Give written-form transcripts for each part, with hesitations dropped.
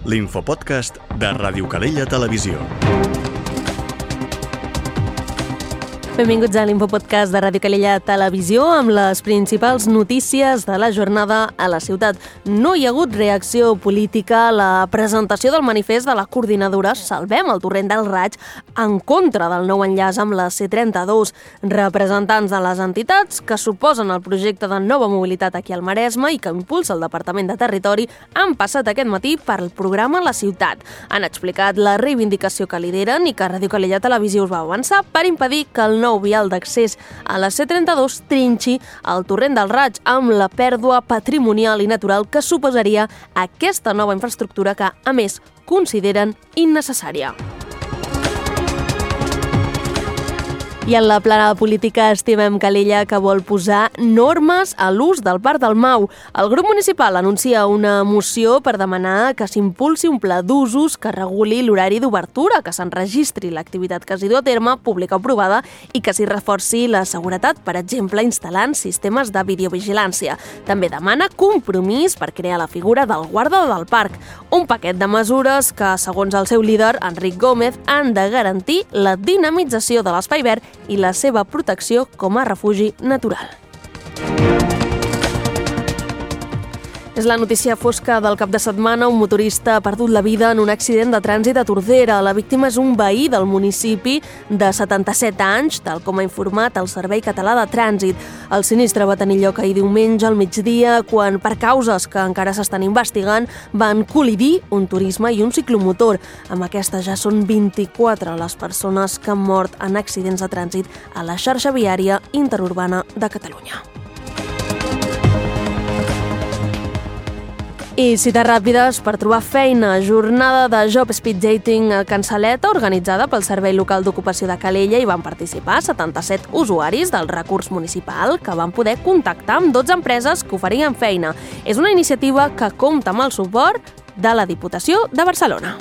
l'infopodcast de Ràdio Calella Televisió. Benvinguts a l'Infopodcast de Ràdio Calella Televisió amb les principals notícies de la jornada a la ciutat. No hi ha hagut reacció política a la presentació del manifest de la coordinadora Salvem el Torrent del Raig en contra del nou enllaç amb la C32. Representants de les entitats que suposen el projecte de nova mobilitat aquí al Maresme i que impulsa el Departament de Territori han passat aquest matí pel programa La Ciutat. Han explicat la reivindicació que lideren i que Ràdio Calella Televisió us va avançar per impedir que el nou vial d'accés a la C32 trinxi el Torrent del Raig amb la pèrdua patrimonial i natural que suposaria aquesta nova infraestructura que, a més, consideren innecessària. I en la plana política estimem Calella que vol posar normes a l'ús del Parc del Mau. El grup municipal anuncia una moció per demanar que s'impulsi un pla d'usos que reguli l'horari d'obertura, que s'enregistri l'activitat que es du a terme, pública o provada, i que s'hi reforci la seguretat, per exemple, instal·lant sistemes de videovigilància. També demana compromís per crear la figura del guarda del parc, un paquet de mesures que, segons el seu líder, Enric Gómez, han de garantir la dinamització de l'espai verd i la seva protecció com a refugi natural. És la notícia fosca del cap de setmana. Un motorista ha perdut la vida en un accident de trànsit a Tordera. La víctima és un veí del municipi de 77 anys, tal com ha informat el Servei Català de Trànsit. El sinistre va tenir lloc ahir diumenge al migdia, quan, per causes que encara s'estan investigant, van col·lidir un turisme i un ciclomotor. Amb aquesta ja són 24 les persones que han mort en accidents de trànsit a la xarxa viària interurbana de Catalunya. I cites ràpides per trobar feina. Jornada de Job Speed Dating a Cansaleta, organitzada pel Servei Local d'Ocupació de Calella, i van participar 77 usuaris del recurs municipal que van poder contactar amb 12 empreses que oferien feina. És una iniciativa que compta amb el suport de la Diputació de Barcelona.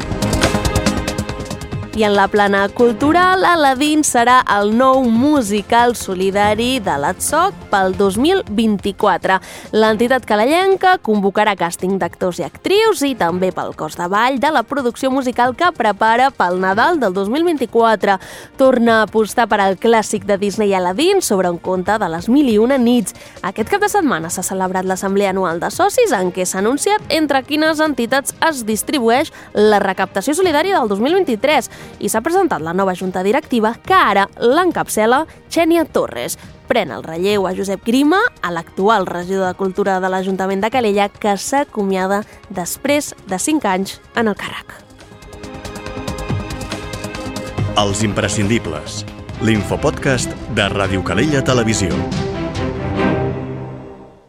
I en la plana cultural, Aladdin serà el nou musical solidari de l'ATSOC pel 2024. L'entitat calellenca convocarà càsting d'actors i actrius i també pel cos de ball de la producció musical que prepara pel Nadal del 2024. Torna a apostar per al clàssic de Disney Aladdin sobre un conte de les 1001 nits. Aquest cap de setmana s'ha celebrat l'assemblea anual de socis en què s'ha anunciat entre quines entitats es distribueix la recaptació solidària del 2023. I s'ha presentat la nova junta directiva que ara l'encapçala Xènia Torres. Pren el relleu a Josep Grima, a l'actual regidor de Cultura de l'Ajuntament de Calella, que s'acomiada després de 5 anys en el càrrec. Els imprescindibles. L'infopodcast de Ràdio Calella Televisió.